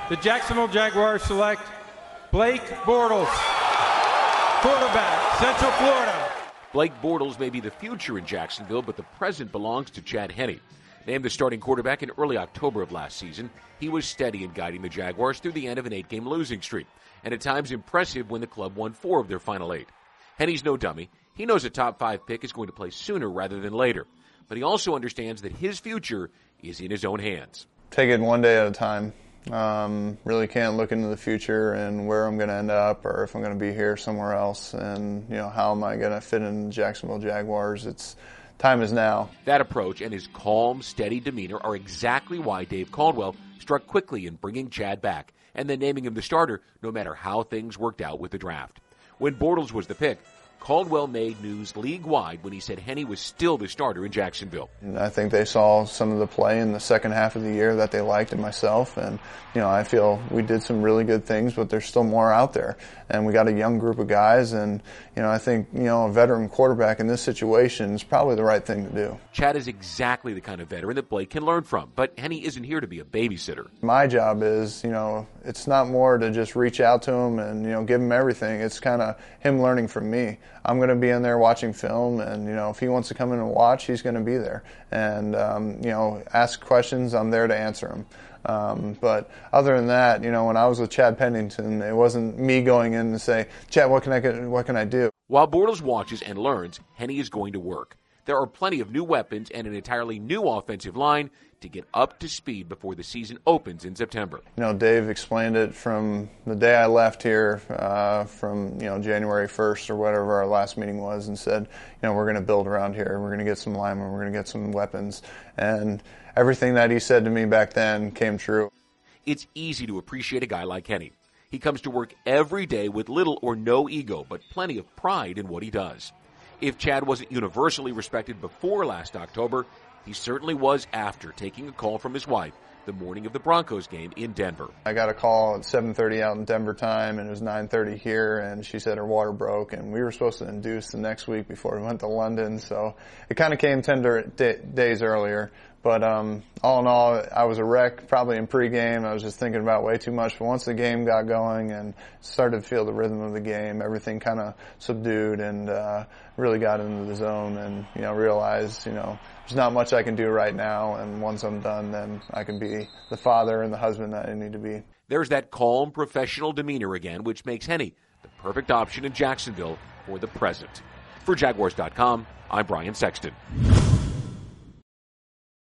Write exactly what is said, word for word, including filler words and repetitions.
The Jacksonville Jaguars select Blake Bortles, quarterback, Central Florida. Blake Bortles may be the future in Jacksonville, but the present belongs to Chad Henne. Named the starting quarterback in early October of last season, he was steady in guiding the Jaguars through the end of an eight-game losing streak, and at times impressive when the club won four of their final eight. Henne's no dummy. He knows a top five pick is going to play sooner rather than later, but he also understands that his future is in his own hands. Take it one day at a time. Um, really can't look into the future and where I'm going to end up or if I'm going to be here somewhere else and, you know, how am I going to fit in the Jacksonville Jaguars. It's time is now. That approach and his calm, steady demeanor are exactly why Dave Caldwell struck quickly in bringing Chad back and then naming him the starter no matter how things worked out with the draft. When Bortles was the pick, Caldwell made news league-wide when he said Henne was still the starter in Jacksonville. And I think they saw some of the play in the second half of the year that they liked in myself. And, you know, I feel we did some really good things, but there's still more out there. And we got a young group of guys. And, you know, I think, you know, a veteran quarterback in this situation is probably the right thing to do. Chad is exactly the kind of veteran that Blake can learn from. But Henne isn't here to be a babysitter. My job is, you know, it's not more to just reach out to him and, you know, give him everything. It's kind of him learning from me. I'm going to be in there watching film, and, you know, if he wants to come in and watch, he's going to be there. And, um, you know, ask questions, I'm there to answer them. Um, but other than that, you know, when I was with Chad Pennington, it wasn't me going in to say, Chad, what can I get, what can I do? While Bortles watches and learns, Henne is going to work. There are plenty of new weapons and an entirely new offensive line to get up to speed before the season opens in September. You know, Dave explained it from the day I left here, uh, from, you know, January first or whatever our last meeting was, and said, you know, we're going to build around here. We're going to get some linemen. We're going to get some weapons. And everything that he said to me back then came true. It's easy to appreciate a guy like Henne. He comes to work every day with little or no ego, but plenty of pride in what he does. If Chad wasn't universally respected before last October, he certainly was after taking a call from his wife the morning of the Broncos game in Denver. I got a call at seven thirty out in Denver time, and it was nine thirty here, and she said her water broke, and we were supposed to induce the next week before we went to London, so it kind of came ten days earlier. But um, all in all, I was a wreck probably in pregame. I was just thinking about way too much. But once the game got going and started to feel the rhythm of the game, everything kind of subdued and uh, really got into the zone and, you know, realized, you know, there's not much I can do right now. And once I'm done, then I can be the father and the husband that I need to be. There's that calm, professional demeanor again, which makes Henne the perfect option in Jacksonville for the present. For Jaguars dot com, I'm Brian Sexton.